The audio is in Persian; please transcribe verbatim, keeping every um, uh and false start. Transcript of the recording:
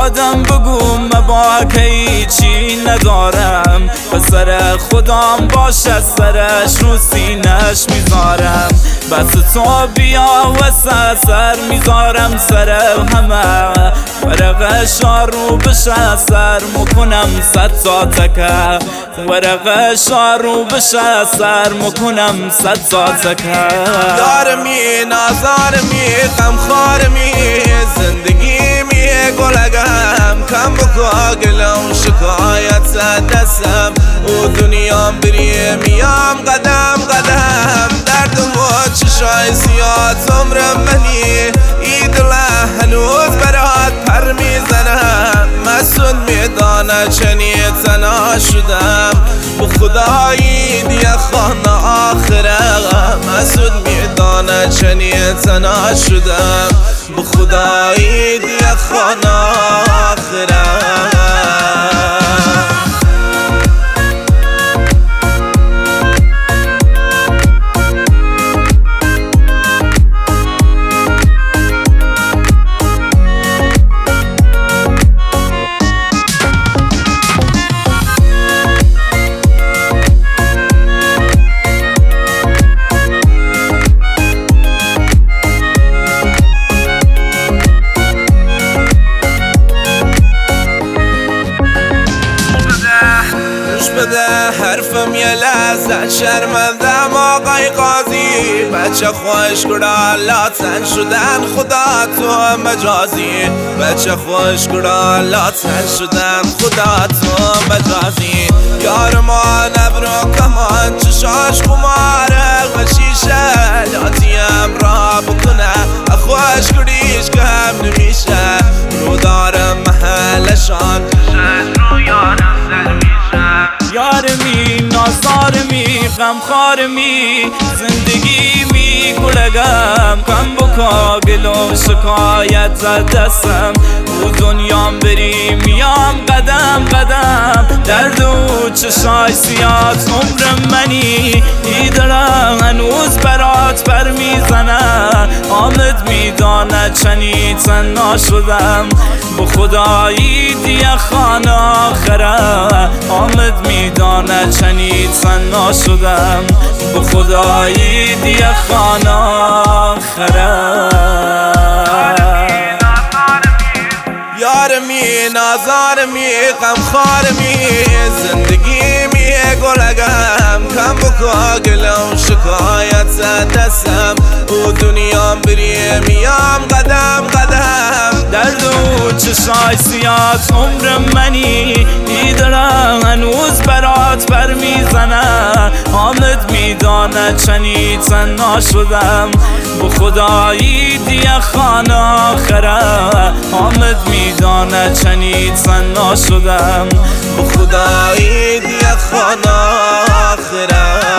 دادم بگو مباکه هیچی ندارم، پسر خودم باشه سرش رو سینش میذارم. بس تو بیا و سر میذارم سر همه، ورقشا رو بشه سر مکنم صد تا تکه، ورقشا رو بشه سر مکنم صد تا تکه. دارمی نازارمی غمخوارمی زندگیمی گلگم، کم بکا گلم شکایت دستم و دنیام بری میام قدم قدم. دردم و چشای زیاد عمر منی ایدله هنوز برات پر میزنم. مسون میدانه چنی تنها شدم و خدایی دیگه خانه آخره. مسون میدانه چنی تنها شدم و خدایی دیگه خانه آخره. حرفم یه لحظه شرمندم آقای قاضی، بچه خوش گرالاتن شدن خدا تو مجازی، بچه خوش گرالاتن شدن خدا تو مجازی. یار ما نبرو کمان چشاش خماره و شیشه لاتیم را بکنه خوش گریش کم نمیشه. رو دارم محلشان چشش رو یارم سر میشه. یارمی نازارمی غمخوارمی زندگی می گلگم، کم بکا گل و شکایت زد دستم و دنیام بری میام قدم قدم. درد و چشای سیاد عمر منی ایدارم هنوز برات پر میزنه. آمد میدانه چنی تنها شدم به خدایی دیگه خانه آخره. آمد میدانه چنی تنها شدم به خدایی دیگه خانه آخره. یارمی نازارمی غمخوارمی زندگیمی گلگم، کم بکا گلم شکایت دستم و دنیام بری میام قدم قدم. درد و چشای سیاد عمر منی ایدارم هنوز برات پر میزنه. آمد میدانه چنی تنها شدم به خدایی دیگه خانه آخره. آمد میدانه چنی تنها شدم به خدایی دیگه خانه آخره.